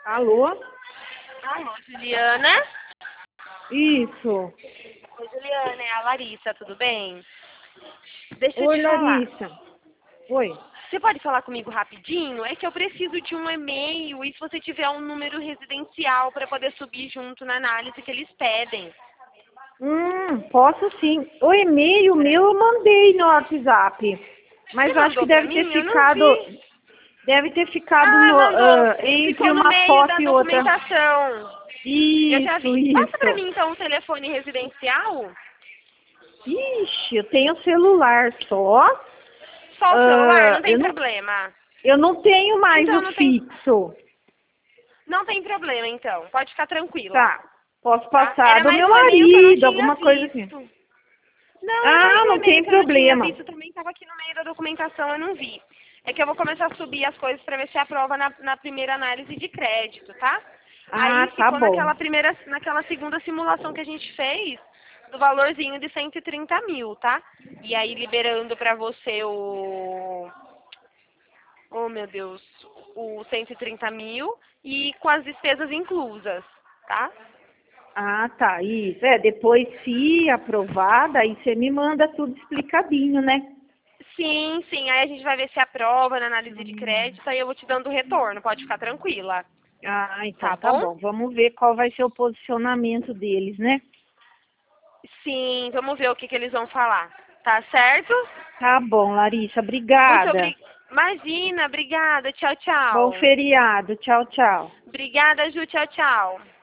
Alô? Alô, Juliana? Isso. Oi, Juliana, é a Larissa, tudo bem? Deixa eu Oi, te falar. Larissa. Oi. Você pode falar comigo rapidinho? É que eu preciso de um e-mail e se você tiver um número residencial para poder subir junto na análise que eles pedem. Posso sim. O e-mail meu eu mandei no WhatsApp. Mas Você eu acho que mandou para mim? Eu não vi. deve ter ficado Ah, mandou. entre Ficou no uma meio da foto e outra. documentação. Eu já Isso, vi. Passa para isso. mim então um telefone residencial? Ixi, eu tenho celular só. Só o celular? Não tem Eu não, problema. eu não tenho mais Então o não tem, fixo. não tem problema então. Pode ficar tranquila. Tá. Posso Tá? passar Era do mais meu um e-mail que eu não marido, tinha alguma coisa assim. visto. Não, é mais Ah, um não e-mail tem que eu não tinha problema. visto. Também estava aqui no meio da documentação, eu não vi. É que eu vou começar a subir as coisas para ver se aprova na primeira análise de crédito, tá? Ah, Aí tá ficou bom. naquela segunda simulação que a gente fez, do valorzinho de 130 mil, tá? E aí liberando para você oh meu Deus, o 130 mil e com as despesas inclusas, tá? Ah, tá, isso. Depois, se aprovada, aí você me manda tudo explicadinho, né? Sim, sim. Aí a gente vai ver se aprova na análise de crédito, aí eu vou te dando o retorno, pode ficar tranquila. Ah, então Tá tá bom? bom. Vamos ver qual vai ser o posicionamento deles, né? Sim, vamos ver o que eles vão falar. Tá certo? Tá bom, Larissa. Muito Obrigada. obrigada. Imagina, obrigada. Tchau, Bom tchau. feriado. Tchau, tchau. Obrigada, Ju. Tchau, tchau.